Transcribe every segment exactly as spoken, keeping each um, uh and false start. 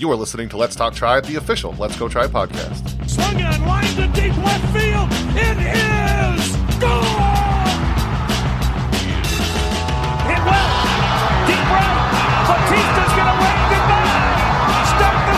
You are listening to Let's Talk Tribe, the official Let's Go Tribe podcast. Swung on, line to deep left field. It is gone! Hit well. Deep right. Batista's going to wave goodbye. Start the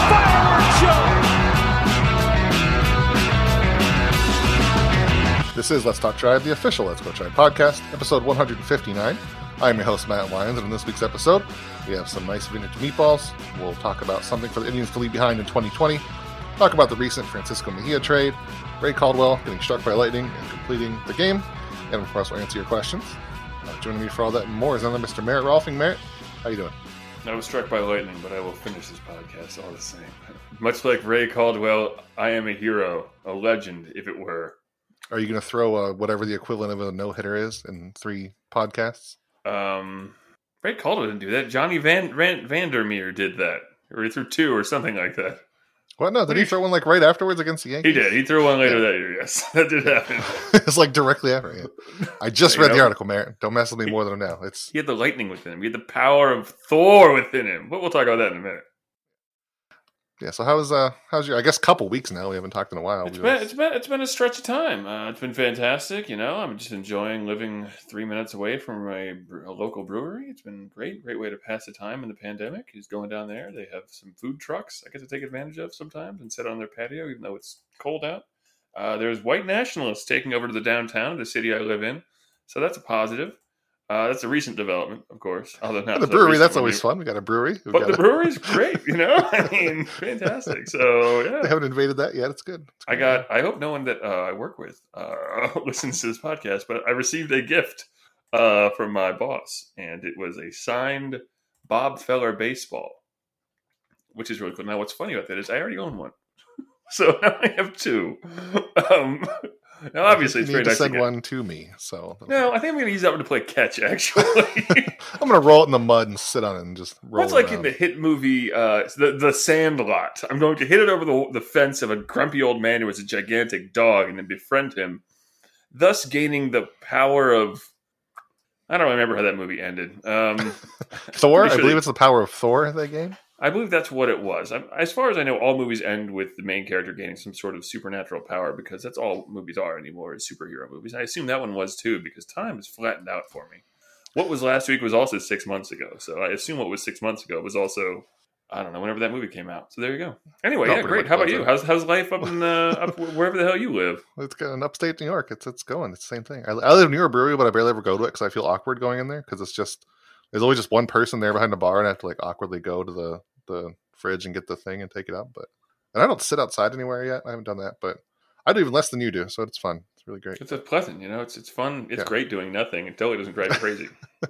fireworks show. This is Let's Talk Tribe, the official Let's Go Tribe podcast, episode one hundred fifty-nine. I'm your host, Matt Lyons, and in this week's episode, we have some nice vintage meatballs. We'll talk about something for the Indians to leave behind in twenty twenty, talk about the recent Francisco Mejia trade, Ray Caldwell getting struck by lightning and completing the game, and of course, we'll answer your questions. Uh, joining me for all that and more is another Mister Merritt Rolfing. Merritt, how you doing? I was struck by lightning, but I will finish this podcast all the same. Much like Ray Caldwell, I am a hero, a legend, if it were. Are you going to throw uh, whatever the equivalent of a no-hitter is in three podcasts? Um, Ray Caldwell didn't do that. Johnny Van, Van Vandermeer did that. Or he threw two or something like that. What? No, did he throw one like right afterwards against the Yankees? He did. He threw one later yeah. that year, yes. That did happen. It's like directly after it. I just read know? the article, Merritt. Don't mess with me more than now. It's He had the lightning within him. He had the power of Thor within him. But we'll talk about that in a minute. Yeah, so how's uh how's your I guess couple weeks now, we haven't talked in a while. It's been, it's been it's been a stretch of time. Uh, it's been fantastic, you know. I'm just enjoying living three minutes away from a, a local brewery. It's been great, great way to pass the time in the pandemic. He's going down there. They have some food trucks I get to take advantage of sometimes and sit on their patio, even though it's cold out. Uh, there's white nationalists taking over to the downtown, the city I live in, so that's a positive. Uh, that's a recent development, of course. Although not the so brewery, that's when always you... fun. We got a brewery. We've But got the a... brewery's great, you know? I mean, fantastic. So, yeah. They haven't invaded that yet. It's good. It's I good. got, I hope no one that uh, I work with uh, listens to this podcast, but I received a gift uh, from my boss, and it was a signed Bob Feller baseball, which is really cool. Now, what's funny about that is I already own one. So now I have two. Um, now, obviously, it's you very need to nice send to get. one to me. So No, I think I'm going to use that one to play catch, actually. I'm going to roll it in the mud and sit on it and just roll Much it like around. in the hit movie, uh, the the Sandlot, I'm going to hit it over the the fence of a grumpy old man who has a gigantic dog, and then befriend him, thus gaining the power of. I don't remember how that movie ended. Um, Thor. I sure believe they, it's the power of Thor. That game. I believe that's what it was. I, as far as I know, all movies end with the main character gaining some sort of supernatural power because that's all movies are anymore is superhero movies. I assume that one was too because time has flattened out for me. What was last week was also six months ago. So I assume what was six months ago was also, I don't know, whenever that movie came out. So there you go. Anyway, No, yeah, great. How about you? How's how's life up in uh, up wherever the hell you live? It's got an upstate New York. It's it's going. It's the same thing. I, I live near a brewery, but I barely ever go to it because I feel awkward going in there because it's just there's always just one person there behind the bar, and I have to like awkwardly go to the the fridge and get the thing and take it out. But and I don't sit outside anywhere yet. I haven't done that, but I do even less than you do, so it's fun. It's really great. It's a pleasant, you know. It's it's fun. It's Yeah. great doing nothing until it doesn't drive you crazy.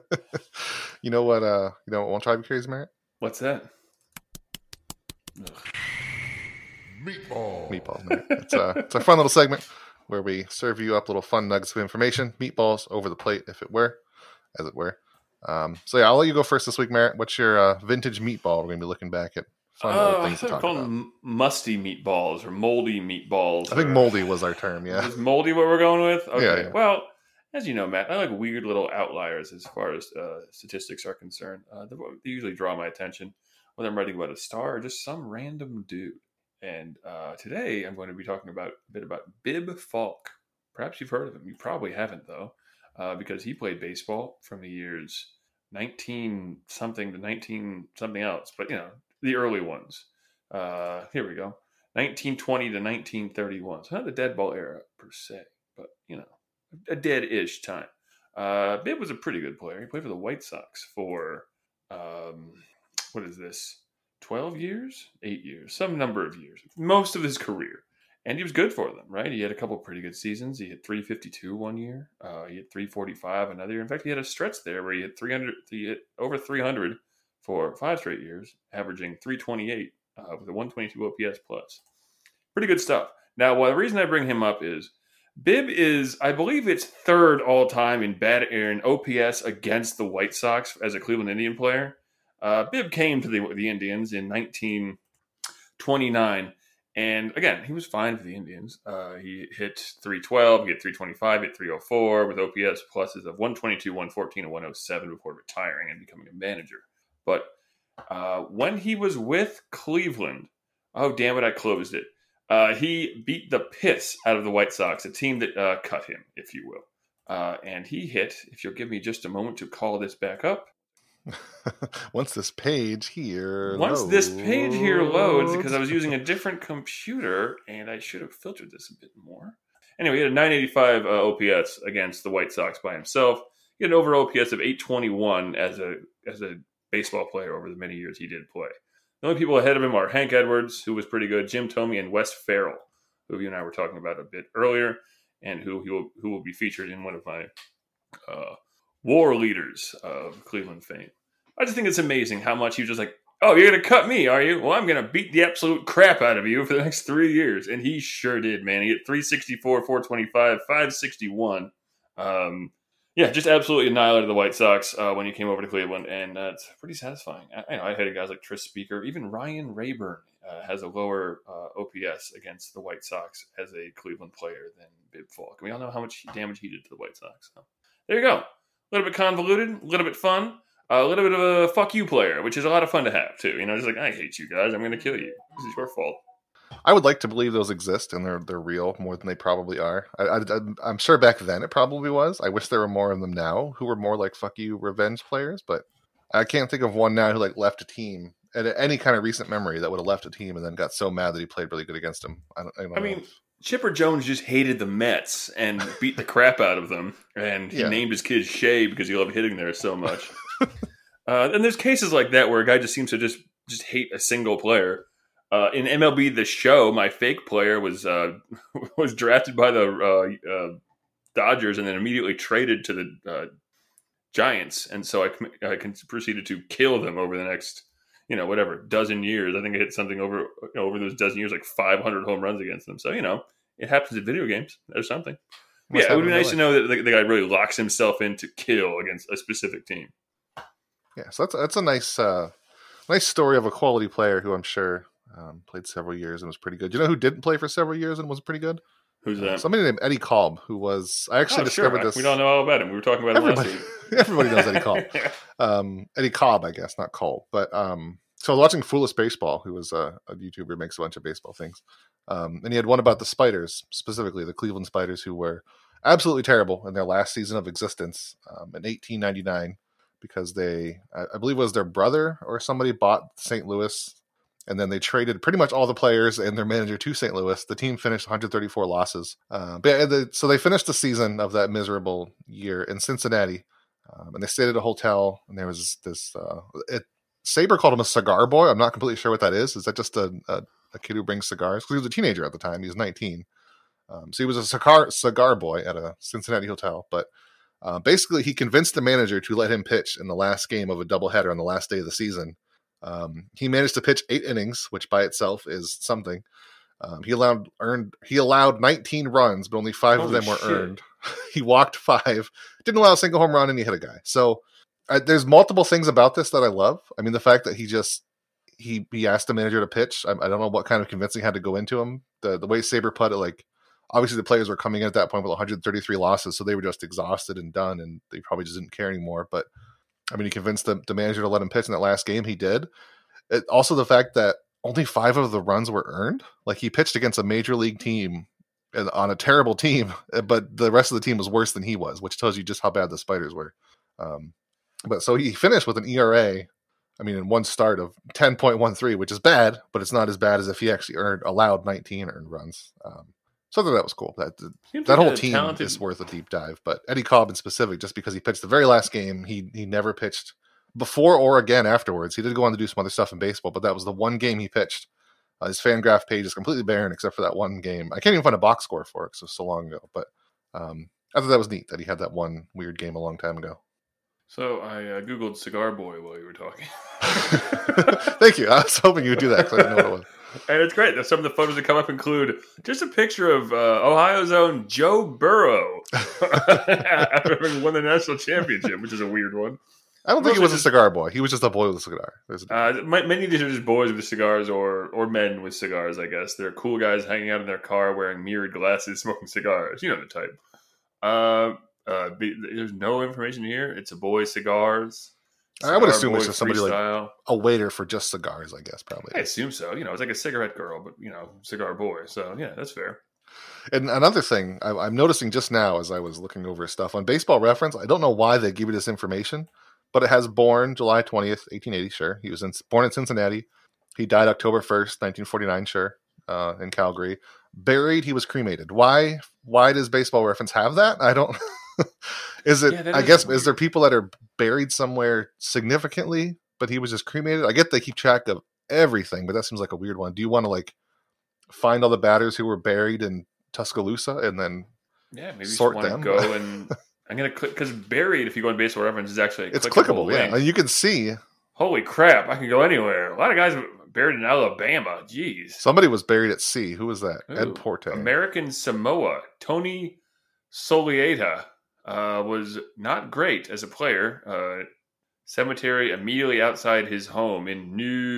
You know what? Uh, you know what won't drive you crazy, Merritt? What's that? Meatball. Meatballs. Merritt. It's a it's a fun little segment where we serve you up little fun nuggets of information, meatballs over the plate, if it were, as it were. Um, so yeah, I'll let you go first this week, Merritt. What's your uh, vintage meatball? We're going to be looking back at fun Uh, old things to I talk call about. them musty meatballs or moldy meatballs. I think or, moldy was our term, yeah. Is moldy what we're going with? Okay. Yeah, yeah. Well, as you know, Matt, I like weird little outliers as far as uh, statistics are concerned. Uh, they they usually draw my attention whether I'm writing about a star or just some random dude. And uh, today I'm going to be talking about a bit about Bib Falk. Perhaps you've heard of him. You probably haven't, though, uh, because he played baseball from the years nineteen something to nineteen something else, but you know, the early ones. Uh, here we go. nineteen twenty to nineteen thirty-one. So not the dead ball era per se, but you know, a dead-ish time. Uh, Bib was a pretty good player. He played for the White Sox for, um, what is this? twelve years? eight years. Some number of years. Most of his career. And he was good for them, right? He had a couple pretty good seasons. He hit three fifty-two one year. Uh, he hit three forty-five another year. In fact, he had a stretch there where he hit three hundred. He hit over three hundred for five straight years, averaging three twenty-eight uh, with a one twenty-two O P S plus. Pretty good stuff. Now, well, the reason I bring him up is Bib is, I believe, it's third all time in bat in O P S against the White Sox as a Cleveland Indian player. Uh, Bib came to the the Indians in nineteen twenty-nine. And again, he was fine for the Indians. Uh, he hit three twelve, he hit three twenty-five, hit three oh four with O P S pluses of one twenty-two, one fourteen, and one oh seven before retiring and becoming a manager. But Uh, when he was with Cleveland, oh, damn it, I closed it. Uh, he beat the piss out of the White Sox, a team that uh, cut him, if you will. Uh, and he hit, if you'll give me just a moment to call this back up. Once this page here Once loads. this page here loads, because I was using a different computer, and I should have filtered this a bit more. Anyway, he had a nine eighty-five uh, O P S against the White Sox by himself. He had an over O P S of eight twenty-one as a as a baseball player over the many years he did play. The only people ahead of him are Hank Edwards, who was pretty good, Jim Thome, and Wes Farrell, who you and I were talking about a bit earlier, and who he will, who will be featured in one of my uh, war leaders of Cleveland fame. I just think it's amazing how much he was just like, oh, you're going to cut me, are you? Well, I'm going to beat the absolute crap out of you for the next three years. And he sure did, man. He hit three sixty-four, four twenty-five, five sixty-one. Um, yeah, just absolutely annihilated the White Sox uh, when he came over to Cleveland. And uh, it's pretty satisfying. I, I know I had guys like Tris Speaker. Even Ryan Rayburn uh, has a lower uh, O P S against the White Sox as a Cleveland player than Bib Falk. We all know how much damage he did to the White Sox. So there you go. A little bit convoluted, a little bit fun. A little bit of a fuck you player, which is a lot of fun to have, too. You know, just like, I hate you guys. I'm going to kill you. This is your fault. I would like to believe those exist and they're they're real more than they probably are. I, I, I'm sure back then it probably was. I wish there were more of them now who were more like fuck you revenge players, but I can't think of one now who like left a team at any kind of recent memory that would have left a team and then got so mad that he played really good against him. I don't, I don't I know. mean, Chipper Jones just hated the Mets and beat the crap out of them, and he Yeah. named his kid Shea because he loved hitting there so much. Uh, and there's cases like that where a guy just seems to just, just hate a single player. Uh, in M L B The Show, my fake player was uh, was drafted by the uh, uh, Dodgers and then immediately traded to the uh, Giants. And so I, I proceeded to kill them over the next, you know, whatever, dozen years. I think I hit something over you know, over those dozen years, like five hundred home runs against them. So, you know, it happens in video games. There's something. Must yeah, it would happen be in nice to real know that the, the guy really locks himself in to kill against a specific team. Yeah, so that's that's a nice uh, nice story of a quality player who I'm sure um, played several years and was pretty good. You know who didn't play for several years and was pretty good? Who's Uh, that? somebody named Eddie Kolb, who was I actually Oh, discovered sure. this. We don't know all about him. We were talking about him Everybody, last week. everybody knows Eddie Kolb. Um, Eddie Cobb, I guess, not Kolb. But um, so I was watching Foolish Baseball, who was a, a YouTuber who makes a bunch of baseball things. Um, and he had one about the Spiders, specifically the Cleveland Spiders, who were absolutely terrible in their last season of existence um, in eighteen ninety-nine because they, I, I believe it was their brother or somebody bought Saint Louis, and then they traded pretty much all the players and their manager to Saint Louis. The team finished one hundred thirty-four losses. Uh, but yeah, the, so they finished the season of that miserable year in Cincinnati. Um, and they stayed at a hotel, and there was this. Uh, it, Saber called him a cigar boy. I'm not completely sure what that is. Is that just a, a, a kid who brings cigars? Because he was a teenager at the time. He was nineteen. Um, so he was a cigar cigar boy at a Cincinnati hotel. But uh, basically, he convinced the manager to let him pitch in the last game of a doubleheader on the last day of the season. Um, he managed to pitch eight innings, which by itself is something. Um, he allowed earned he allowed nineteen runs, but only five Holy of them were shit. earned. He walked five, didn't allow a single home run, and he hit a guy. So uh, there's multiple things about this that I love. I mean, the fact that he just he he asked the manager to pitch. I, I don't know what kind of convincing had to go into him. The the way Saber put it, like obviously the players were coming in at that point with one hundred thirty-three losses, so they were just exhausted and done, and they probably just didn't care anymore. But I mean, he convinced the, the manager to let him pitch in that last game. He did. It, also, the fact that only five of the runs were earned. Like he pitched against a major league team and on a terrible team, but the rest of the team was worse than he was, which tells you just how bad the Spiders were. Um, but so he finished with an E R A, I mean, in one start of ten point one three, which is bad, but it's not as bad as if he actually earned allowed nineteen earned runs. Um, so I thought that was cool. That Seems that like whole a team talented- is worth a deep dive. But Eddie Cobb in specific, just because he pitched the very last game, he he never pitched before or again afterwards. He did go on to do some other stuff in baseball, but that was the one game he pitched. Uh, his Fangraph page is completely barren except for that one game. I can't even find a box score for it because it was so long ago. But um, I thought that was neat that he had that one weird game a long time ago. So I uh, Googled Cigar Boy while you were talking. Thank you. I was hoping you would do that because I didn't know what it was. And it's great. Some of the photos that come up include just a picture of uh, Ohio's own Joe Burrow after having won the national championship, which is a weird one. I don't think he Also was a just- cigar boy. He was just a boy with a cigar. There's a Uh, ma- many of these are just boys with cigars or or men with cigars, I guess. They're cool guys hanging out in their car wearing mirrored glasses, smoking cigars. You know the type. Uh, uh, be, there's no information here. It's a boy cigars. I would Cigar assume boy it's just somebody freestyle. like a waiter for just cigars, I guess, probably. I assume so. You know, it's like a cigarette girl, but, you know, cigar boy. So, yeah, that's fair. And another thing I, I'm noticing just now as I was looking over stuff on Baseball Reference, I don't know why they give you this information, but it has born July twentieth, eighteen eighty, sure. He was in, born in Cincinnati. He died October first, nineteen forty-nine, sure, uh, in Calgary. Buried, he was cremated. Why Why does Baseball Reference have that? I don't... is it, Yeah, I is guess, weird. is there people that are buried somewhere significantly, but he was just cremated? I get they keep track of everything, but that seems like a weird one. Do you want to, like, find all the batters who were buried in Tuscaloosa and then Yeah, maybe sort you just them? want to go and I'm gonna click because buried. If you go on Baseball Reference, is actually a It's clickable clickable, yeah. link. And you can see Holy crap! I can go anywhere. A lot of guys were buried in Alabama. Jeez. somebody was buried at sea. Who was that? Ooh, Ed Porte. American Samoa. Tony Solieta uh, was not great as a player. Uh, cemetery immediately outside his home in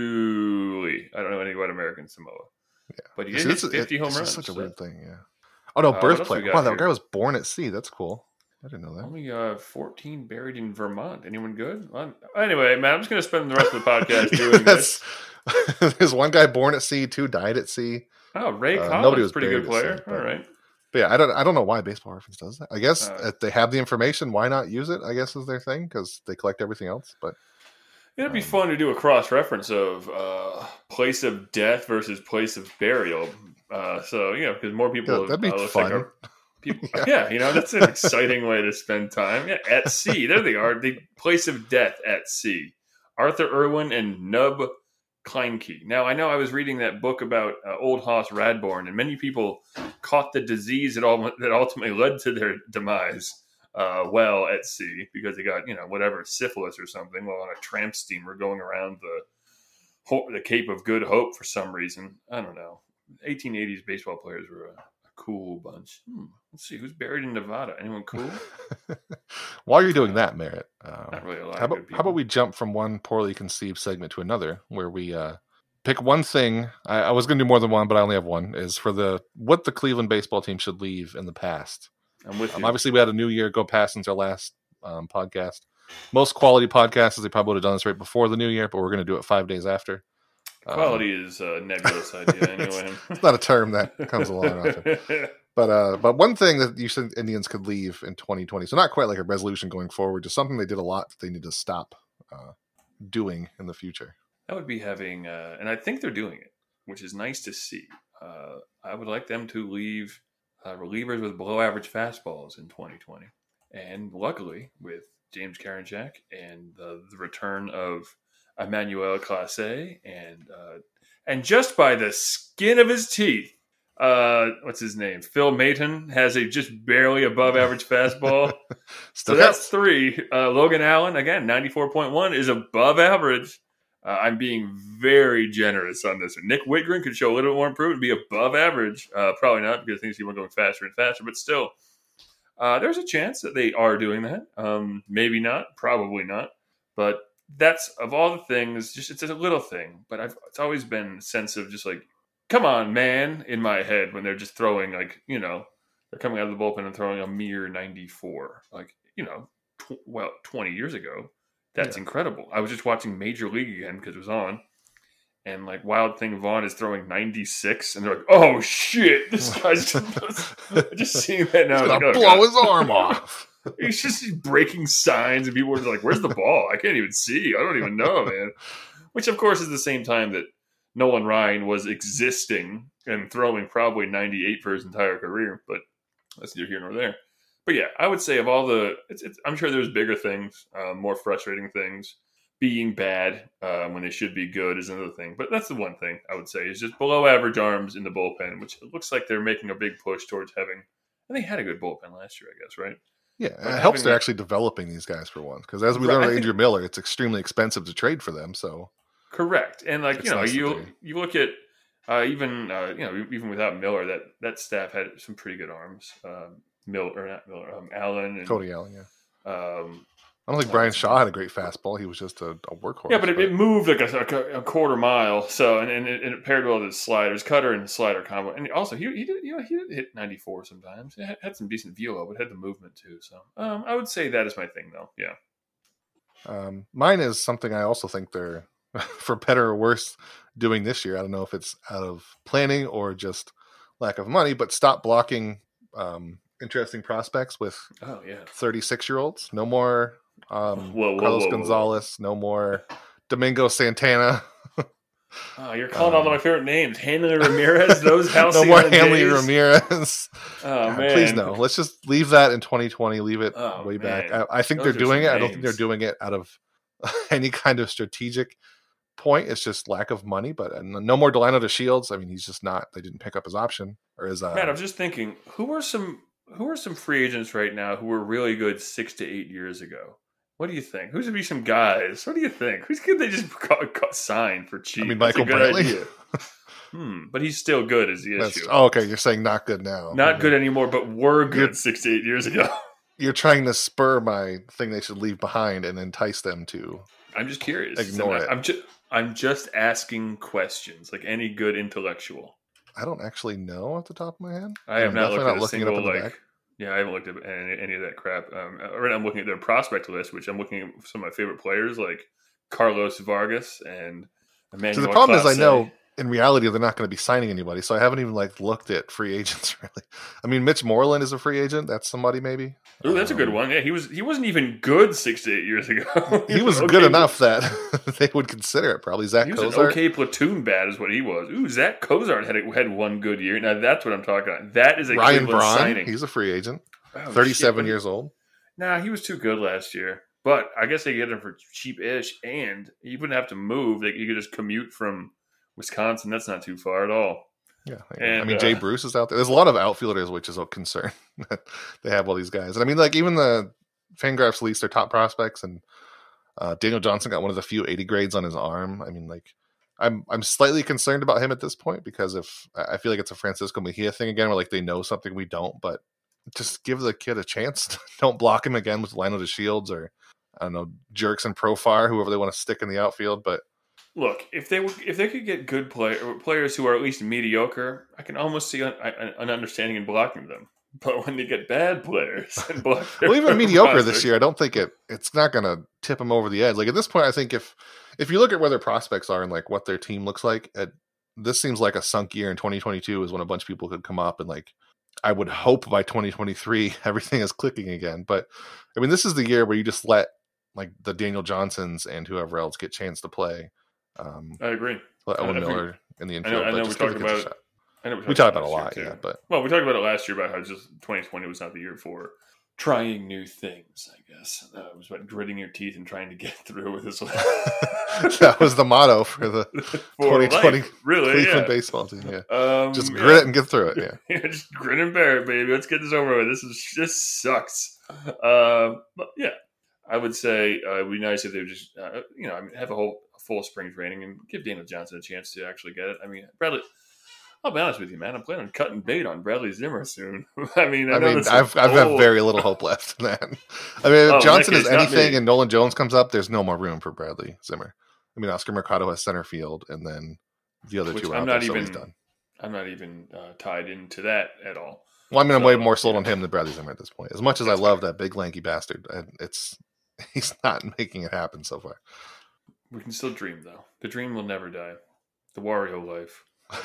Newly. I don't know anything about American Samoa. Yeah. But he See, did hit this is- fifty it- home it's runs. just such a so weird thing, yeah. Oh, no, Uh, what else we birthplace. got Wow, that here? guy was born at sea. That's cool. I didn't know that. Only uh, fourteen buried in Vermont. Anyone good? Well, anyway, man, I'm just going to spend the rest of the podcast doing this. That's- There's one guy born at sea, two died at sea. Oh, Ray Uh, Collins, nobody was pretty good buried at player. sea, All but- right. But yeah, I don't I don't know why Baseball Reference does that. I guess Uh, if they have the information, why not use it? I guess is their thing because they collect everything else. But It'd be Um, fun to do a cross reference of uh, place of death versus place of burial. Uh, so, you know, because more people. yeah, that'd be uh, looks fun. Like are, people, Yeah. yeah. you know, that's an exciting way to spend time. Yeah, at sea. There they are. The place of death at sea. Arthur Irwin and Nub Kleinke. Now, I know I was reading that book about uh, Old Hoss Radbourne, and many people caught the disease that, all, that ultimately led to their demise uh, well at sea because they got, you know, whatever, syphilis or something while on a tramp steamer going around the Ho- the Cape of Good Hope for some reason. I don't know. eighteen eighties baseball players were a, a cool bunch. Hmm. Let's see. Who's buried in Nevada? Anyone cool? while you're doing that, Merritt, um, Not really a lot how of about good people. how about we jump from one poorly conceived segment to another, where we uh, pick one thing. I, I was going to do more than one, but I only have one. Is for the what the Cleveland baseball team should leave in the past. I'm with Um, you. obviously, we had a new year go past since our last um, podcast. Most quality podcasts, they probably would have done this right before the new year, but we're going to do it five days after. Um, Quality is a nebulous idea anyway. it's not a term that comes along often. But uh, but one thing that you said Indians could leave in twenty twenty, so not quite like a resolution going forward, just something they did a lot that they need to stop uh, doing in the future. That would be having, uh, and I think they're doing it, which is nice to see. Uh, I would like them to leave uh, relievers with below average fastballs in twenty twenty. And luckily, with James Karinchak and the, the return of Emmanuel Clase, and uh, and just by the skin of his teeth, uh, what's his name? Phil Maton has a just barely above average fastball. So Still that's counts. three. Uh, Logan Allen, again, ninety-four point one is above average. Uh, I'm being very generous on this one. Nick Whitgren could show a little bit more improvement and be above average. Uh, probably not because things keep on going faster and faster, but still, uh, there's a chance that they are doing that. Um, maybe not, probably not. But that's, of all the things, just it's a little thing. But I've, it's always been a sense of just like, come on, man, in my head when they're just throwing, like, you know, they're coming out of the bullpen and throwing a mere ninety-four. Like, you know, tw- well, twenty years ago. That's Yeah. incredible. I was just watching Major League again because it was on. And, like, Wild Thing Vaughn is throwing ninety-six. And they're like, oh, shit. This guy's just, just seeing that now. He's Like, gonna oh, blow God. his arm off. He's just breaking signs. And people are just like, where's the ball? I can't even see. I don't even know, man. Which, of course, is the same time that Nolan Ryan was existing and throwing probably ninety-eight for his entire career. But that's neither here nor there. But yeah, I would say of all the, it's, it's, I'm sure there's bigger things, uh, more frustrating things. Being bad uh, when they should be good is another thing. But that's the one thing I would say is just below average arms in the bullpen, which it looks like they're making a big push towards having. And they had a good bullpen last year, I guess, right? Yeah, But it helps having they're the- actually developing these guys for once. Because as we Right, learned I with think- Andrew Miller, it's extremely expensive to trade for them. So Correct. And like, It's you know, nice that you they- you look at uh, even uh, you know even without Miller, that that staff had some pretty good arms. Um, Miller or not Miller, um, Allen and Cody Allen, yeah. Um, I don't think Brian Shaw had a great fastball. He was just a, a workhorse. yeah, but it, it moved like a, like a, a quarter mile. So and, and, it, and it paired well with his sliders, cutter and slider combo. And also he he did you know he did hit ninety-four sometimes. He had, had some decent velo, but had the movement too. So um, I would say that is my thing though. Yeah. Um, mine is something I also think they're, for better or worse, doing this year. I don't know if it's out of planning or just lack of money, but stop blocking um, interesting prospects with oh yeah thirty-six year olds. No more um, whoa, whoa, Carlos whoa, whoa, Gonzalez. Whoa. No more Domingo Santana. Oh, you're calling um, all my favorite names. Hanley Ramirez, those no more Hanley days. Ramirez. Oh, God, man. please no. Let's just leave that in twenty twenty. Leave it oh, way man. back. I, I think those they're doing it. names. I don't think they're doing it out of any kind of strategic point. It's just lack of money. But and no more Delano to Shields. I mean, he's just not. They didn't pick up his option or his. Uh, Man, I'm just thinking, who are some who are some free agents right now who were really good six to eight years ago? What do you think? Who's gonna be some guys? What do you think? Who's could they just cut, cut, sign for cheap? I mean, That's Michael Brantley. hmm, but he's still good, is the That's, issue. oh, okay. You're saying not good now. Not okay. good anymore, but were good You're, six to eight years ago. You're trying to spur my thing they should leave behind and entice them to. I'm just curious. Ignore I'm, it. I'm just I'm just asking questions, like any good intellectual. I don't actually know off the top of my head. I have I'm not looked definitely at not a looking single it up in the like. back. Yeah, I haven't looked at any, any of that crap. Um, right now I'm looking at their prospect list, which I'm looking at some of my favorite players like Carlos Vargas and Emmanuel. So the problem Clase. is, I know in reality they're not going to be signing anybody, so I haven't even like looked at free agents really. I mean, Mitch Moreland is a free agent. That's somebody maybe. Ooh, that's um, a good one. Yeah, he was he wasn't even good six to eight years ago. he was okay, good enough that they would consider it. Probably Zach He was Cozart. an okay platoon bat, is what he was. Ooh, Zach Cozart had had one good year. Now that's what I'm talking about. That is a Ryan Cleveland Braun. signing. He's a free agent. Oh, thirty-seven shit, years old. Nah, he was too good last year. But I guess they get him for cheap-ish, and he wouldn't have to move. Like, you could just commute from Wisconsin. That's not too far at all. Yeah, And, I mean, uh, Jay Bruce is out there. There's a lot of outfielders, which is a concern. They have all these guys, and I mean, like even the Fangraphs released their top prospects, and uh, Daniel Johnson got one of the few eighty grades on his arm. I mean, like I'm I'm slightly concerned about him at this point because if I feel like it's a Francisco Mejia thing again, where like they know something we don't, but just give the kid a chance. Don't block him again with Lionel to Shields or I don't know Jerks and Profar, whoever they want to stick in the outfield, but. Look, if they if they could get good play, players who are at least mediocre, I can almost see an, an understanding in blocking them. But when they get bad players and block their well, even mediocre prospects, this year, I don't think it it's not going to tip them over the edge. Like at this point, I think if if you look at where their prospects are and like what their team looks like, it, this seems like a sunk year. In twenty twenty-two is when a bunch of people could come up and like I would hope by twenty twenty-three everything is clicking again. But I mean, this is the year where you just let like the Daniel Johnsons and whoever else get chance to play. Um, I agree. Let Owen I Miller in the I know, infield. I know but we just give talked the kid a about shot. it. I know We talked about it a last lot, year, yeah. too. But well, we talked about it last year about how just twenty twenty was not the year for trying new things. I guess uh, it was about gritting your teeth and trying to get through with this. that was the motto for the for twenty twenty life, really, Cleveland yeah. baseball team. Yeah, Um, just yeah. grit it and get through it. Yeah. Yeah, just grin and bear it, baby. Let's get this over with. This is this sucks. Uh, but yeah, I would say uh, it'd be nice if they would just, uh, you know, I mean, have a whole a full spring training and give Daniel Johnson a chance to actually get it. I mean, Bradley. I'll be honest with you, man. I'm planning on cutting bait on Bradley Zimmer soon. I mean, I, I know mean, that's I've I've got old. very little hope left in that. I mean, if Oh, Johnson in is that case, not anything me. and Nolan Jones comes up, there's no more room for Bradley Zimmer. I mean, Oscar Mercado has center field, and then the other Which two are I'm out not there, so even. he's done. I'm not even uh, tied into that at all. Well, I mean, I'm So, way more sold yeah. on him than Bradley Zimmer at this point. As much as That's I love that big lanky bastard, I- it's he's not making it happen so far. We can still dream, though. The dream will never die. The Wario life.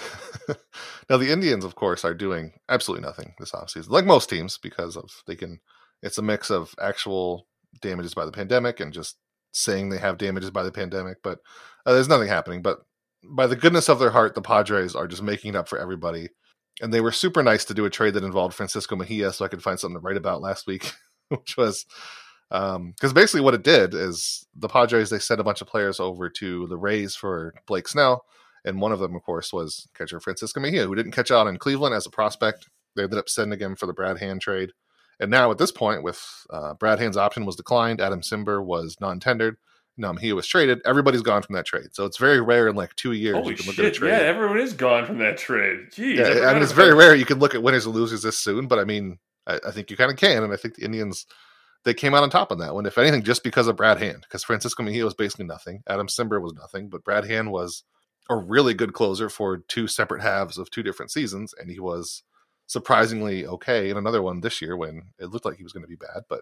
Now the Indians, of course, are doing absolutely nothing this offseason, like most teams, because of they can. It's a mix of actual damages by the pandemic and just saying they have damages by the pandemic, but uh, there's nothing happening. But by the goodness of their heart, the Padres are just making it up for everybody, and they were super nice to do a trade that involved Francisco Mejia, so I could find something to write about last week, which was because um, basically what it did is the Padres they sent a bunch of players over to the Rays for Blake Snell. And one of them, of course, was catcher Francisco Mejia, who didn't catch out in Cleveland as a prospect. They ended up sending him for the Brad Hand trade. And now at this point, with uh, Brad Hand's option was declined, Adam Simber was non-tendered, no, Mejia was traded. Everybody's gone from that trade. So it's very rare in like two years Holy you can look shit! at a trade. Yeah, everyone is gone from that trade. Jeez, Yeah, I, forgot mean, it's about very that. rare you can look at winners and losers this soon, but I mean, I, I think you kind of can. And I think the Indians, they came out on top on that one, if anything, just because of Brad Hand. Because Francisco Mejia was basically nothing. Adam Simber was nothing, but Brad Hand was a really good closer for two separate halves of two different seasons, and he was surprisingly okay in another one this year when it looked like he was going to be bad. But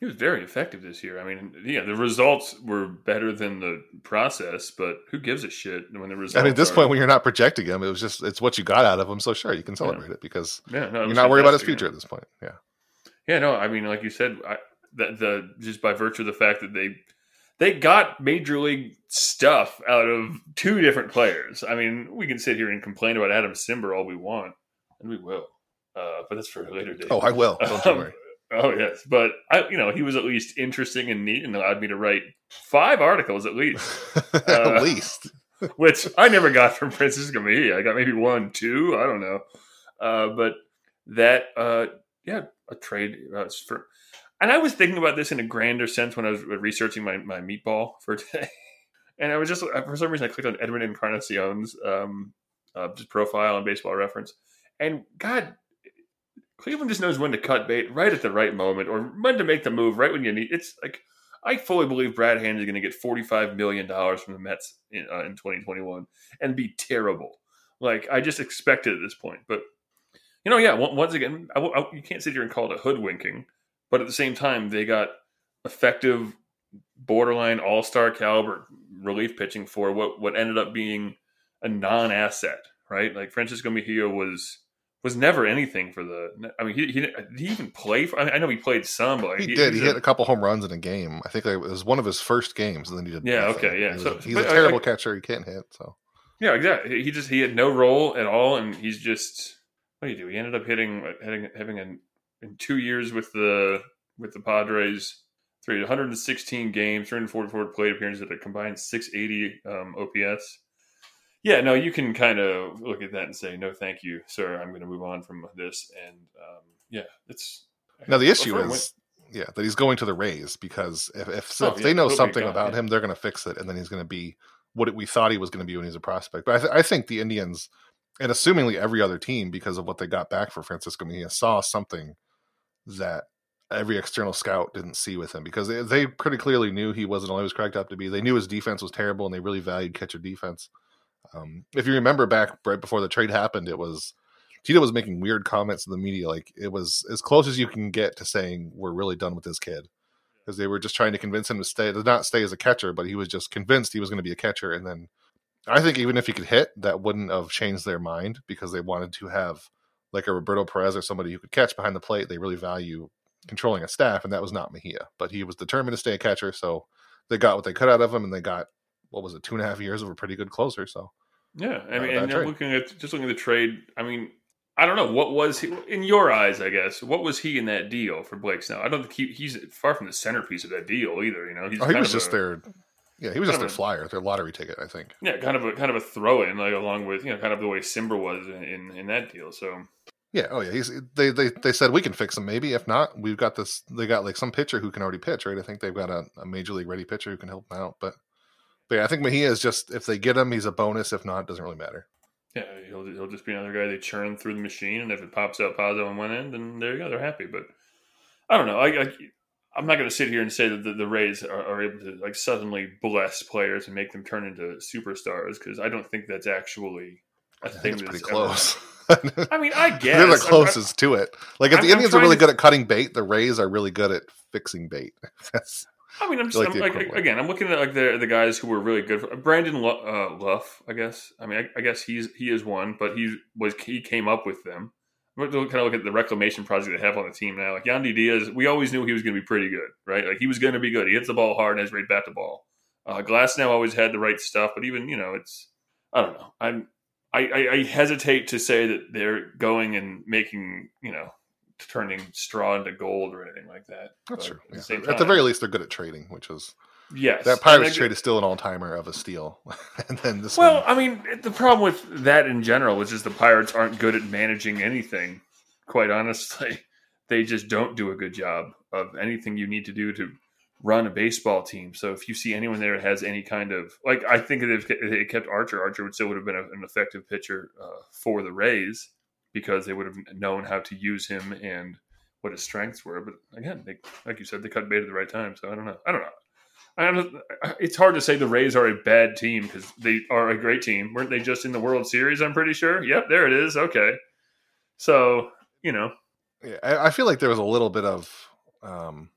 He was very effective this year. I mean, yeah, the results were better than the process, but who gives a shit when the results? I mean, at this are... point, when you're not projecting him, it was just it's what you got out of him. So sure, you can celebrate yeah. it because yeah, no, you're not worried about his future yeah. at this point. Yeah, yeah, no, I mean, like you said, I, the, the just by virtue of the fact that they they got major league stuff out of two different players. I mean, we can sit here and complain about Adam Simber all we want, and we will, uh, but that's for a later date. Oh, I will. Don't you um, worry. Oh yes, but I, you know, he was at least interesting and neat, and allowed me to write five articles at least. at uh, least, which I never got from Francisco Mejia. I got maybe one, two, I don't know. Uh, but that, uh, yeah, a trade uh, for. And I was thinking about this in a grander sense when I was researching my, my meatball for today, and I was just for some reason I clicked on Edwin Encarnacion's um, uh, just profile on Baseball Reference, and God. Cleveland just knows when to cut bait right at the right moment, or when to make the move right when you need. It's like I fully believe Brad Hand is going to get forty-five million dollars from the Mets in, uh, in twenty twenty-one and be terrible. Like I just expect it at this point. But you know, yeah. Once again, I, I, you can't sit here and call it a hoodwinking, but at the same time, they got effective, borderline all-star caliber relief pitching for what what ended up being a non-asset, right? Like Francisco Mejia was. Was never anything for the. I mean, he he, did he even play for? I, mean, I know he played some, but he, he did. He, he hit a couple home runs in a game. I think it was one of his first games, and then he did. Yeah. nothing. Okay. Yeah. He was, so he's but, a terrible like, catcher. He can't hit. So. Yeah. Exactly. He just he had no role at all, and he's just. What do you do? He ended up hitting hitting having an in two years with the with the Padres, three one hundred sixteen games, three hundred forty-four plate appearances at a combined six eighty um, O P S. Yeah, no, you can kind of look at that and say, no, thank you, sir. I'm going to move on from this. And um, yeah, it's now the issue is, yeah, that he's going to the Rays because if if, oh, if yeah, they know he'll something gone, about yeah. him, they're going to fix it, and then he's going to be what we thought he was going to be when he's a prospect. But I, th- I think the Indians, and assumingly every other team, because of what they got back for Francisco Mejia, saw something that every external scout didn't see with him because they, they pretty clearly knew he wasn't all he was cracked up to be. They knew his defense was terrible, and they really valued catcher defense. Um, if you remember back right before the trade happened, it was Tito was making weird comments in the media. Like it was as close as you can get to saying we're really done with this kid because they were just trying to convince him to stay, to not stay as a catcher, but he was just convinced he was going to be a catcher. And then I think even if he could hit, that wouldn't have changed their mind because they wanted to have like a Roberto Perez or somebody who could catch behind the plate. They really value controlling a staff, and that was not Mejia, but he was determined to stay a catcher. So they got what they could out of him, and they got, what was it, two and a half years of a pretty good closer. So yeah, I mean, uh, and I'm looking at just looking at the trade. I mean, I don't know what was he in your eyes. I guess what was he in that deal for Blake Snell? I don't think he, he's far from the centerpiece of that deal either. You know, he's oh, he kind was of just a, their yeah, he was just their a, flyer, their lottery ticket, I think. Yeah, kind of a kind of a throw in, like along with you know, kind of the way Simber was in, in, in that deal. So yeah, oh yeah, he's they they they said we can fix him. Maybe if not, we've got this. They got like some pitcher who can already pitch, right? I think they've got a, a major league ready pitcher who can help them out, but. But yeah, I think Mejia is just, if they get him, he's a bonus. If not, it doesn't really matter. Yeah, he'll he'll just be another guy they churn through the machine, and if it pops out positive on one end, then there you go, they're happy. But I don't know. I, I I'm not going to sit here and say that the, the Rays are, are able to like suddenly bless players and make them turn into superstars because I don't think that's actually a I thing think it's that's pretty close. Ever... I mean, I guess they're the closest I'm, to it. Like if I'm, the Indians I'm are really to... good at cutting bait, the Rays are really good at fixing bait. That's. I mean, I'm just like I'm, like again. I'm looking at like the the guys who were really good. For, Brandon uh, Luff, I guess. I mean, I, I guess he's he is one, but he was he came up with them. I'm going to kind of look at the reclamation project they have on the team now. Like Yandy Diaz, we always knew he was going to be pretty good, right? Like he was going to be good. He hits the ball hard and has great bat to ball. Uh, Glasnow always had the right stuff, but even you know, it's I don't know. I'm I, I, I hesitate to say that they're going and making you know. turning straw into gold or anything like that. That's but true. At, Yeah. the, At time, the very least, they're good at trading, which is yes. that Pirates trade is still an all timer of a steal. And then this. Well, one... I mean, the problem with that in general is just the Pirates aren't good at managing anything. Quite honestly, they just don't do a good job of anything you need to do to run a baseball team. So if you see anyone there that has any kind of like, I think if they kept Archer, Archer would still would have been a, an effective pitcher uh, for the Rays because they would have known how to use him and what his strengths were. But again, they, like you said, they cut bait at the right time. So I don't know. I don't know. I don't, it's hard to say the Rays are a bad team because they are a great team. Weren't they just in the World Series? I'm pretty sure. Yep, there it is. Okay. So, you know. Yeah, I, I feel like there was a little bit of um,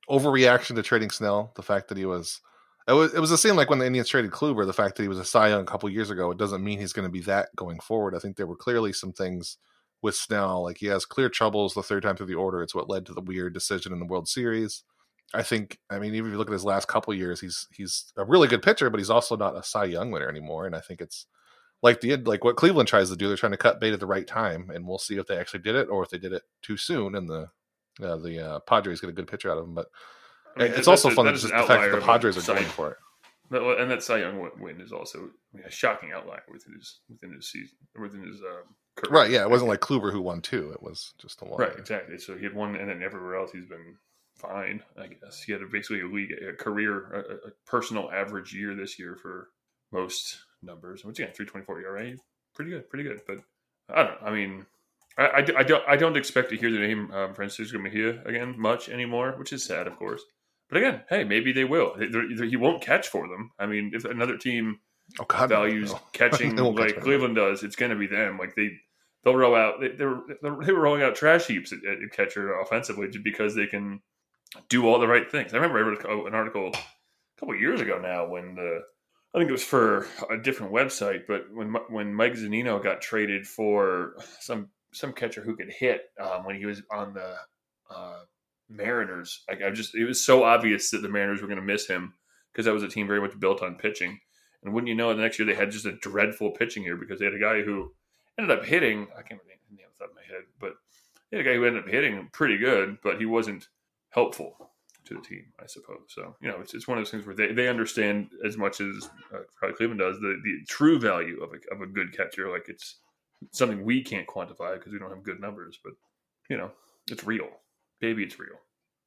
overreaction to trading Snell. The fact that he was, it was, it was the same like when the Indians traded Kluber. The fact that he was a Cy Young a couple years ago, it doesn't mean he's going to be that going forward. I think there were clearly some things with Snell, like he has clear troubles the third time through the order. It's what led to the weird decision in the World Series. I think, I mean, even if you look at his last couple of years, he's he's a really good pitcher, but he's also not a Cy Young winner anymore. And I think it's like the like what Cleveland tries to do. They're trying to cut bait at the right time, and we'll see if they actually did it or if they did it too soon. And the uh, the uh, Padres get a good pitcher out of him. But I mean, it's also fun that just the fact that the Padres are going for it. And that Cy Young win is also I mean, a shocking outlier within his within his season, within his um, career. Right? Yeah, it wasn't like Kluber who won two; it was just the one. Right, exactly. So he had one, and then everywhere else he's been fine. I guess he had a, basically a league, a career, a, a personal average year this year for most numbers. Once again, three twenty four E R A, pretty good, pretty good. But I don't know. I mean, I, I, I don't I don't expect to hear the name um, Francisco Mejia again much anymore, which is sad, of course. But again, hey, maybe they will. They're, they're, he won't catch for them. I mean, if another team oh, God, values no. catching like catch Cleveland does, it's going to be them. Like they, they'll roll out. They, they're, they're they were rolling out trash heaps at, at catcher offensively just because they can do all the right things. I remember I read an article a couple of years ago now when the I think it was for a different website, but when when Mike Zunino got traded for some some catcher who could hit um, when he was on the. Uh, Mariners, like I just, it was so obvious that the Mariners were going to miss him because that was a team very much built on pitching. And wouldn't you know, the next year they had just a dreadful pitching year because they had a guy who ended up hitting, I can't remember the name off the top of my head, but they had a guy who ended up hitting pretty good, but he wasn't helpful to the team, I suppose. So, you know, it's it's one of those things where they, they understand as much as uh, probably Cleveland does the, the true value of a, of a good catcher. Like it's something we can't quantify because we don't have good numbers, but, you know, it's real. Maybe it's real.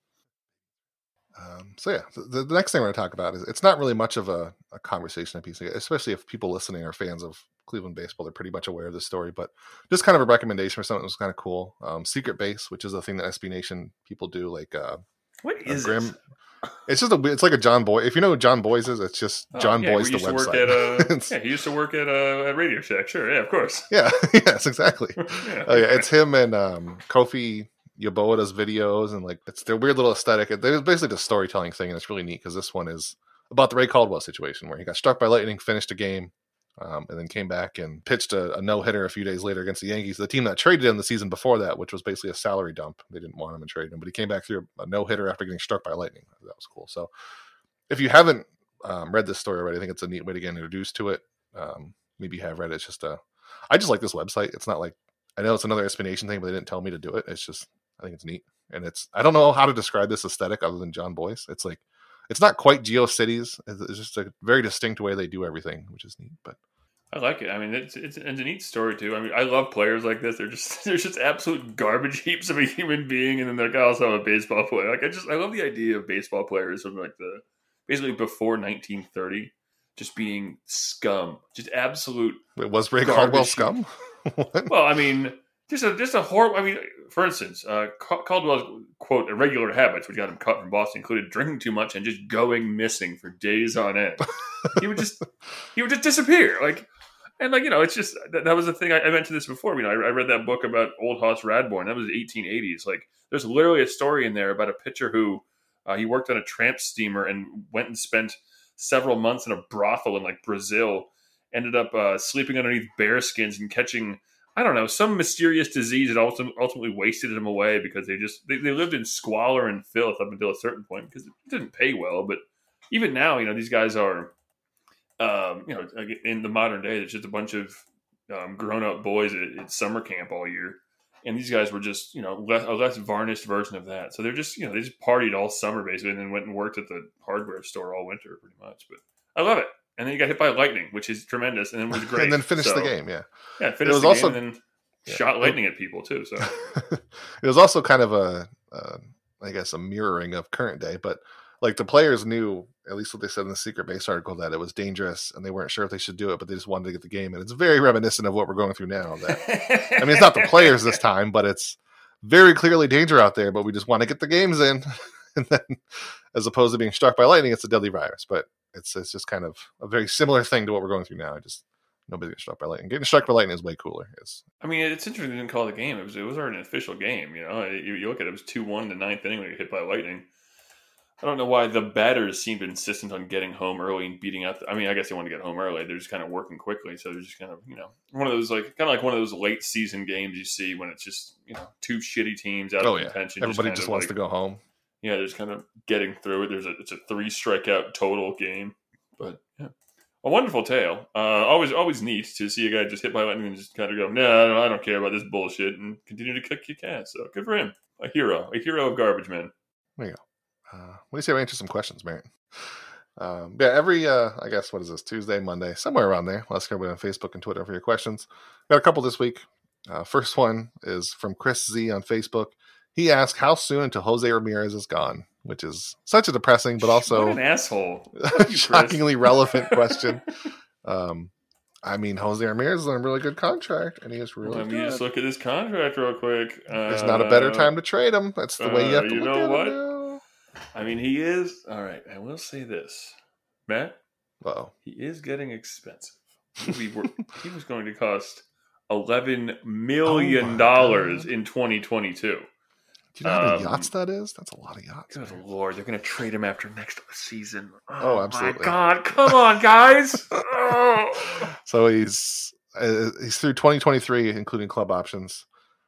Um, so yeah, the, the next thing we're going to talk about is it's not really much of a, a conversation piece, especially if people listening are fans of Cleveland baseball. They're pretty much aware of this story, but just kind of a recommendation for something that was kind of cool. Um, Secret Base, which is a thing that S B Nation people do, like uh, what is Grim. This? It's just a, it's like a John Boy. If you know who John Boys is, it's just John oh, yeah, Boys the website. At, uh, yeah, he used to work at uh, at Radio Shack. Sure, yeah, of course. Yeah, yes, exactly. yeah. Oh yeah, it's him and um, Kofi Yaboa does videos, and like it's their weird little aesthetic. It's basically a storytelling thing, and it's really neat because this one is about the Ray Caldwell situation where he got struck by lightning, finished a game, um, and then came back and pitched a, a no hitter a few days later against the Yankees, the team that traded him the season before that, which was basically a salary dump. They didn't want him and trade him, but he came back through a no hitter after getting struck by lightning. That was cool. So if you haven't um, read this story already, I think it's a neat way to get introduced to it. Um, maybe you have read it. It's just a. I just like this website. It's not like I know it's another explanation thing, but they didn't tell me to do it. It's just. I think it's neat. And it's, I don't know how to describe this aesthetic other than John Boyce. It's like, it's not quite GeoCities. It's just a very distinct way they do everything, which is neat. But I like it. I mean, it's, it's, it's a neat story too. I mean, I love players like this. They're just, they're just absolute garbage heaps of a human being. And then they're also a baseball player. Like I just, I love the idea of baseball players from like the, basically before nineteen thirty, just being scum, just absolute. Wait, was Ray Caldwell scum? Well, I mean, Just a just a horrible. I mean, for instance, uh, Caldwell's quote irregular habits, which got him cut from Boston, included drinking too much and just going missing for days on end. he would just he would just disappear, like and like you know, it's just that, that was the thing. I, I mentioned this before. You know, I, I read that book about Old Hoss Radbourne. That was the eighteen eighties. Like, there's literally a story in there about a pitcher who uh, he worked on a tramp steamer and went and spent several months in a brothel in like Brazil. Ended up uh, sleeping underneath bear skins and catching. I don't know, some mysterious disease that ultimately wasted them away because they just they, they lived in squalor and filth up until a certain point because it didn't pay well. But even now, you know, these guys are, um, you know, in the modern day, it's just a bunch of um, grown-up boys at, at summer camp all year, and these guys were just, you know, less, a less varnished version of that. So they're just, you know, they just partied all summer basically, and then went and worked at the hardware store all winter, pretty much. But I love it. And then he got hit by lightning, which is tremendous, and then was great. and then finished so, the game, yeah. Yeah, finished it was the also, game and then yeah. shot lightning at people, too. So it was also kind of a, uh, I guess, a mirroring of current day. But, like, the players knew, at least what they said in the Secret Base article, that it was dangerous, and they weren't sure if they should do it, but they just wanted to get the game. And it's very reminiscent of what we're going through now. That, I mean, it's not the players this time, but it's very clearly danger out there, but we just want to get the games in. And then, as opposed to being struck by lightning, it's a deadly virus. But it's it's just kind of a very similar thing to what we're going through now. Just nobody gets struck by lightning. Getting struck by lightning is way cooler. It's, I mean, it's interesting they didn't call it a game. It was it was already an official game. You know, you, you look at it, it was two one in the ninth inning when you get hit by lightning. I don't know why the batters seemed insistent on getting home early and beating out. The, I mean, I guess they want to get home early. They're just kind of working quickly, so they're just kind of, you know, one of those like kind of like one of those late season games you see when it's just, you know, two shitty teams out oh, of yeah. contention. Everybody just, just kind wants of like, to go home. Yeah, they're just kind of getting through it. There's a it's a three strikeout total game, but yeah, a wonderful tale. Uh, always always neat to see a guy just hit by lightning and just kind of go, no, nah, I, don't, I don't care about this bullshit, and continue to kick kick ass. So good for him, a hero, a hero of garbage men. There you go. Uh, what do you say we answer some questions, Marion? Um, yeah, every, uh, I guess, what is this, Tuesday, Monday, somewhere around there. Let's go on Facebook and Twitter for your questions. Got a couple this week. Uh, first one is from Chris Z on Facebook. He asked, how soon until Jose Ramirez is gone? Which is such a depressing, but also what an asshole. You, shockingly relevant question. Um, I mean, Jose Ramirez is on a really good contract, and he is really Let me good. just look at this contract real quick. Uh, There's not a better time to trade him. That's the way you have to uh, you look know at what? him now. I mean, he is all right. I will say this, Matt. Uh-oh. He is getting expensive. We were, he was going to cost eleven million dollars oh in twenty twenty-two. Do you know how many Um, yachts that is? That's a lot of yachts. Good man. lord, they're going to trade him after next season. Oh, absolutely. My God, come on, guys! Oh. So he's uh, he's through twenty twenty-three, including club options.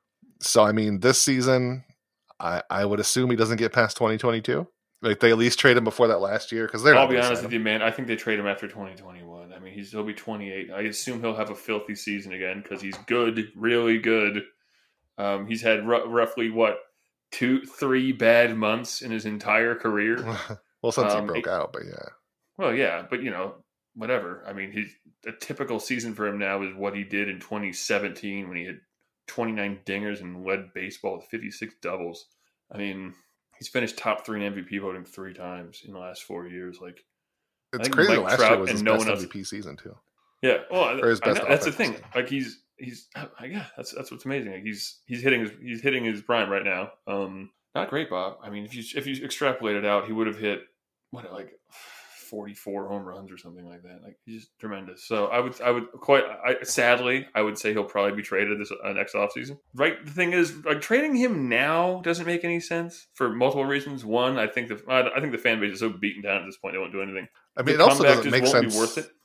So I mean, this season, I I would assume he doesn't get past twenty twenty-two. Like they at least trade him before that last year because they're. I'll not be gonna honest sign with him. you, man. I think they trade him after twenty twenty-one. I mean, he's he'll be twenty-eight. I assume he'll have a filthy season again because he's good, really good. Um, he's had r- roughly what two, three bad months in his entire career. Well, since Um, he broke it- out, but yeah. Well, yeah, but you know, whatever. I mean, he's a typical season for him now is what he did in twenty seventeen when he had twenty-nine dingers and led baseball with fifty-six doubles. I mean, he's finished top three in M V P voting three times in the last four years. Like, It's think crazy. Mike Last Trout year was and his no best one else- M V P season too. yeah, well, Or his I best know, that's the offensive thing. season. Like, he's he's yeah, that's that's what's amazing. Like, he's he's hitting his he's hitting his prime right now. Um, not great, Bob. I mean, if you if you extrapolate it out, he would have hit what like forty-four home runs or something like that. Like, he's just tremendous. So I would I would quite I, sadly I would say he'll probably be traded this uh, next offseason. Right. The thing is, like, trading him now doesn't make any sense for multiple reasons. One, I think the I, I think the fan base is so beaten down at this point they won't do anything. I mean, The it also comeback doesn't just make won't sense. be worth it.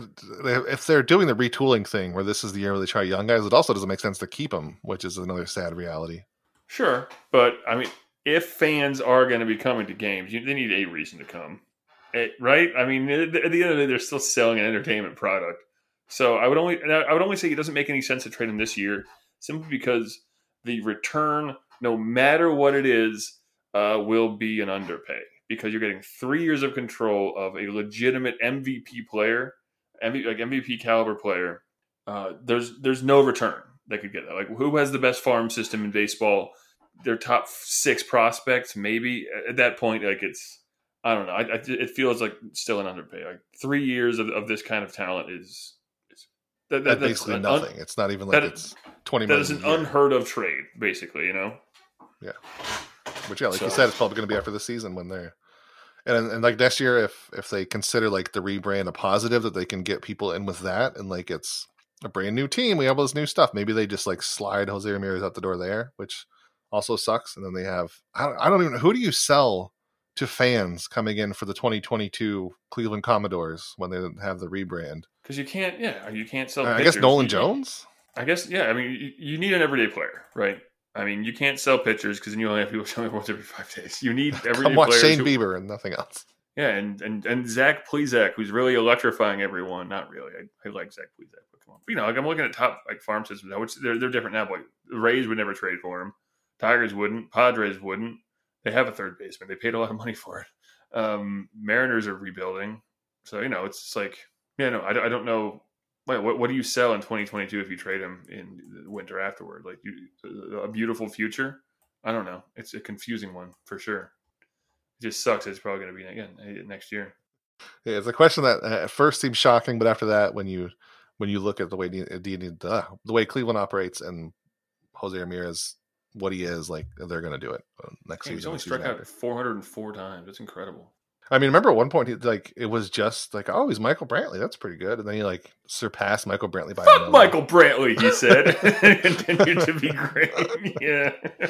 It- if they're doing the retooling thing, where this is the year where they try young guys, it also doesn't make sense to keep them, which is another sad reality. Sure, but I mean, if fans are going to be coming to games, you, they need a reason to come, It- right? I mean, at the at the end of the day, they're still selling an entertainment product. So I would only I would only say it doesn't make any sense to trade him this year, simply because the return, no matter what it is, uh, will be an underpay because you're getting three years of control of a legitimate M V P player, M V P, like M V P caliber player. Uh, there's there's no return that could get that. Like, who has the best farm system in baseball? Their top six prospects, maybe at that point. Like, it's I don't know. I, I, it feels like still an underpay. Like, three years of, of this kind of talent is, is that, that, That's basically an nothing. Un, it's not even like that- it's twenty that million. is an a year. unheard of trade, basically. You know. Which yeah, like So- you said, it's probably going to be after the season when they're and and like next year, if if they consider like the rebrand a positive that they can get people in with that, and like it's a brand new team, we have all this new stuff. Maybe they just like slide Jose Ramirez out the door there, which also sucks. And then they have I don't, I don't even know, who do you sell to fans coming in for the twenty twenty-two Cleveland Commodores when they have the rebrand? Because you can't, yeah, you can't sell. I guess pitchers. Nolan You- Jones. I guess, yeah. I mean, you, you need an everyday player, right? I mean, you can't sell pitchers because then you only have people showing up once every five days. You need everyday Come watch players. Shane who- Bieber and nothing else. Yeah, and and and Zach Plesac, who's really electrifying everyone. Not really. I, I like Zach Plesac, but come on. But, you know, like I'm looking at top like farm systems now, which they're they're different now. But like, the Rays would never trade for him. Tigers wouldn't. Padres wouldn't. They have a third baseman. They paid a lot of money for it. Um, Mariners are rebuilding, so you know it's just like yeah, no, I, I don't know. Wait, what what do you sell in twenty twenty-two if you trade him in the winter afterward? Like you, a beautiful future? I don't know. It's a confusing one for sure. It just sucks. It's probably going to be again next year. Yeah, it's a question that at first seems shocking, but after that, when you when you look at the way uh, the way Cleveland operates and Jose Ramirez, what he is, like they're going to do it next Yeah, season. he's only the season struck out after. four hundred four times. That's incredible. I mean, remember at one point, he, like it was just like, oh, he's Michael Brantley. That's pretty good. And then he like surpassed Michael Brantley by Fuck Michael Brantley, he said. Continued to be great. Yeah.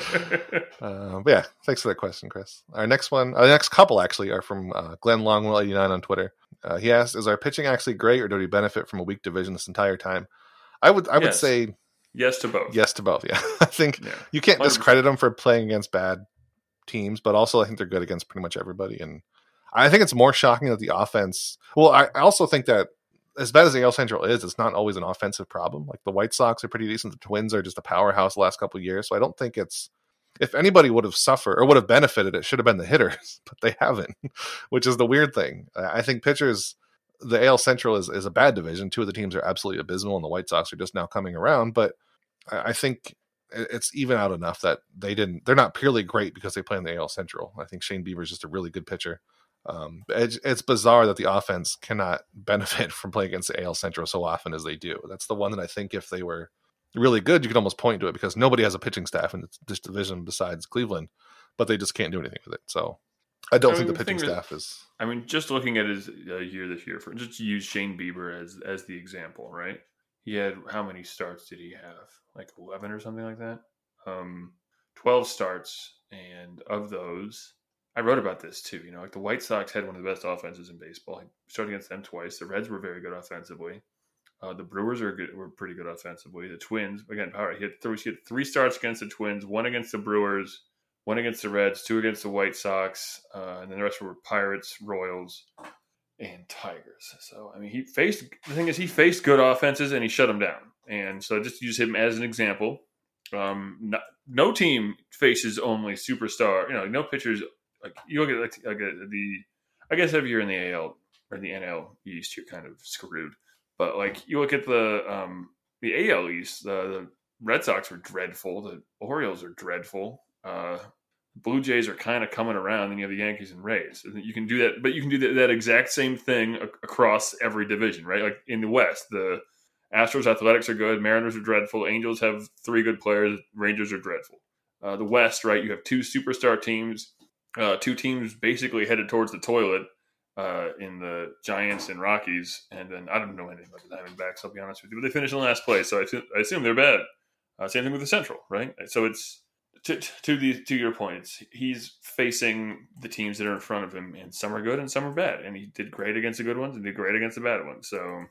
Uh, but yeah, thanks for that question, Chris. Our next one, our next couple actually are from uh, Glenn Longwell eighty-nine on Twitter. Uh, he asked, "Is our pitching actually great, or do we benefit from a weak division this entire time?" I would, I would Yes. say Yes to both. yes to both. Yeah, I think Yeah. you can't one hundred percent. discredit them for playing against bad teams, but also I think they're good against pretty much everybody. And I think it's more shocking that the offense. Well, I, I also think that as bad as the A L Central is, it's not always an offensive problem. Like the White Sox are pretty decent. The Twins are just a powerhouse the last couple of years. So I don't think it's. If anybody would have suffered or would have benefited, it should have been the hitters, but they haven't, which is the weird thing. I think pitchers. The A L Central is, is a bad division. Two of the teams are absolutely abysmal, and the White Sox are just now coming around. But I, I think it's even out enough that they didn't. They're not purely great because they play in the A L Central. I think Shane Bieber is just a really good pitcher. Um, it's, it's bizarre that the offense cannot benefit from playing against the A L Central so often as they do. That's the one that I think if they were really good, you could almost point to it because nobody has a pitching staff in this division besides Cleveland, but they just can't do anything with it. So I don't I think mean, the the pitching thing is- staff is. I mean, just looking at his uh, year this year, for just to use Shane Bieber as as the example, right? He had how many starts did he have? Like eleven or something like that. Um, twelve starts, and of those, I wrote about this too. You know, like the White Sox had one of the best offenses in baseball. He started against them twice. The Reds were very good offensively. Uh, the Brewers are good, were pretty good offensively. The Twins, again, power. He had three, he had three starts against the Twins, one against the Brewers, one against the Reds, two against the White Sox, uh, and then the rest were Pirates, Royals, and Tigers. So, I mean, he faced, the thing is, he faced good offenses and he shut them down. And so just use him as an example. Um, not, no team faces only superstar, you know, no pitchers, like you look at like, like a, the, I guess if you're in the A L or the N L East, you're kind of screwed. But like you look at the, um, the A L East, the, the Red Sox are dreadful. The Orioles are dreadful. Uh, Blue Jays are kind of coming around, and you have the Yankees and Rays. You can do that, but you can do that, that exact same thing ac- across every division, right? Like in the West, the Astros Athletics are good, Mariners are dreadful, Angels have three good players, Rangers are dreadful. Uh, the West, right, you have two superstar teams, uh, two teams basically headed towards the toilet uh, in the Giants and Rockies, and then I don't know anything about the Diamondbacks, I'll be honest with you, but they finished in last place, so I, th- I assume they're bad. Uh, same thing with the Central, right? So it's To, to the to your point, it's, he's facing the teams that are in front of him, and some are good and some are bad. And he did great against the good ones and did great against the bad ones. So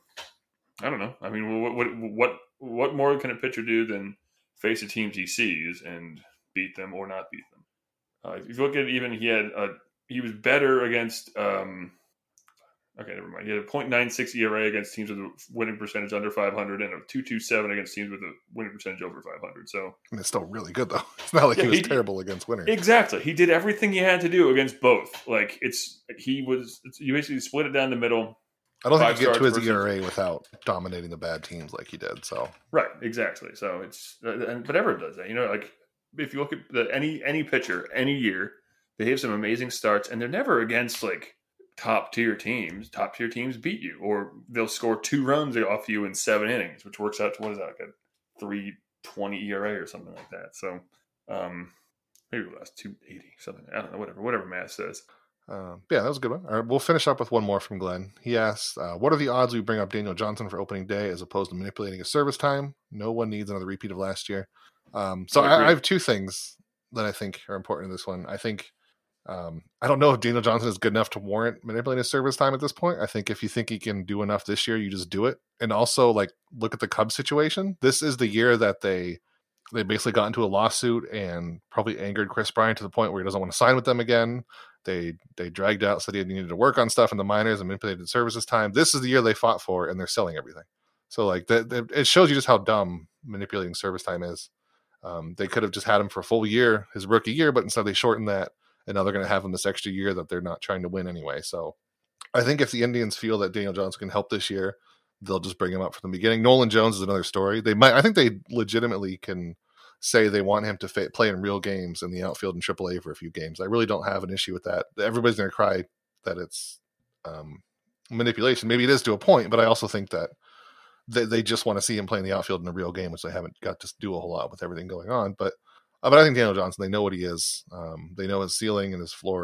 I don't know. I mean, what what what what more can a pitcher do than face the teams he sees and beat them or not beat them? Uh, if you look at even he had a, he was better against. Um, Okay, never mind. He had a point nine six E R A against teams with a winning percentage under five hundred and a two two seven against teams with a winning percentage over five hundred. So And it's still really good though. It's not like Yeah, he was he- terrible against winners. exactly, he did everything he had to do against both. Like it's he was it's, you basically split it down the middle. I don't think five you get to his starts E R A without dominating the bad teams like he did. So Right, exactly. So it's and but everyone does that. You know, like if you look at the, any any pitcher any year, they have some amazing starts, and they're never against like top tier teams. Top tier teams beat you, or they'll score two runs off you in seven innings, which works out to what is that, like a three twenty E R A or something like that. So um, maybe the last two eighty something. I don't know, whatever, whatever math says. uh, yeah, that was a good one. All right, we'll finish up with one more from Glenn. He asks, uh, "What are the odds we bring up Daniel Johnson for opening day as opposed to manipulating his service time? No one needs another repeat of last year." Um, so I I, agree. I have two things that I think are important in this one. I think. Um, I don't know if Daniel Johnson is good enough to warrant manipulating his service time at this point. I think if you think he can do enough this year, you just do it. And also, like, look at the Cubs situation. This is the year that they they basically got into a lawsuit and probably angered Chris Bryant to the point where he doesn't want to sign with them again. They they dragged out, said he needed to work on stuff in the minors and manipulated services time. This is the year they fought for, and they're selling everything. So, like, that that- it shows you just how dumb manipulating service time is. Um, they could have just had him for a full year, his rookie year, but instead they shortened that. And now they're going to have him this extra year that they're not trying to win anyway. So I think if the Indians feel that Daniel Johnson can help this year, they'll just bring him up from the beginning. Nolan Jones is another story. They might, I think they legitimately can say they want him to fa- play in real games in the outfield in triple A for a few games. I really don't have an issue with that. Everybody's going to cry that it's um, manipulation. Maybe it is to a point, but I also think that they, they just want to see him play in the outfield in a real game, which they haven't got to do a whole lot with everything going on. But Uh, but I think Daniel Johnson, they know what he is. Um, they know his ceiling and his floor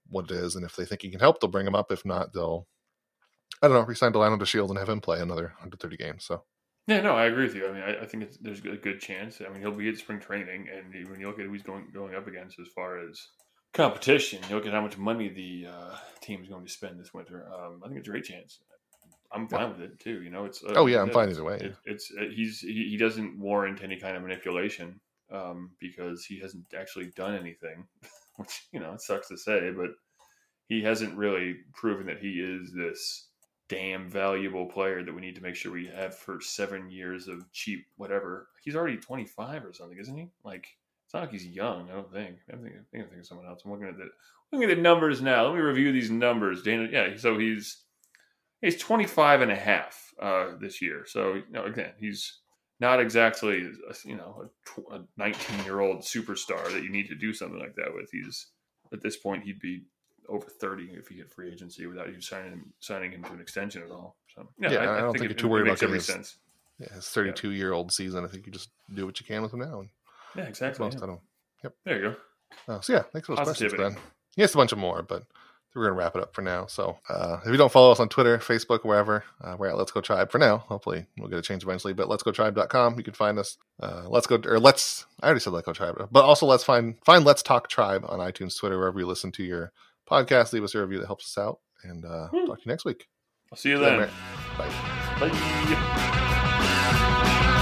what it is, and if they think he can help, they'll bring him up. If not, they'll, I don't know, resign Delano to Shield and have him play another one hundred thirty games. So yeah, no, I agree with you. I mean, I, I think it's, there's a good chance. I mean, he'll be at spring training, and when you look at who he's going going up against as far as competition, you look at how much money the uh, team is going to spend this winter. Um, I think it's a great chance. I'm fine yeah. with it too. You know, it's uh, oh yeah, I'm fine either way. It, it's uh, he's he, he doesn't warrant any kind of manipulation um, because he hasn't actually done anything, which you know it sucks to say, but he hasn't really proven that he is this damn valuable player that we need to make sure we have for seven years of cheap whatever. He's already twenty-five or something, isn't he? Like it's not like he's young. I don't think. I think I think, I think of someone else. I'm looking at the looking at the numbers now. Let me review these numbers, Dana. Yeah, so he's. He's twenty-five and a half uh, this year. So, you know, again, he's not exactly, you know, a nineteen-year-old superstar that you need to do something like that with. He's, at this point, he'd be over thirty if he hit free agency without you signing him, signing him to an extension at all. So, yeah, yeah I, I, I don't think, think it, you're too worried about every his, sense. Yeah, his thirty-two-year-old yeah. season. I think you just do what you can with him now. And yeah, exactly. Most yeah. of them. Yep. There you go. Uh, so, yeah, thanks for those Positivity. questions, Ben. He has a bunch of more, but we're going to wrap it up for now. So uh, if you don't follow us on Twitter, Facebook, wherever, uh, we're at Let's Go Tribe for now. Hopefully we'll get a change eventually, but let's go tribe dot com. You can find us. Uh, let's go, or let's, I already said Let's Go Tribe, but also let's find, find Let's Talk Tribe on iTunes, Twitter, wherever you listen to your podcast. Leave us a review that helps us out, and uh, hmm. talk to you next week. I'll see you then. Bye. Bye.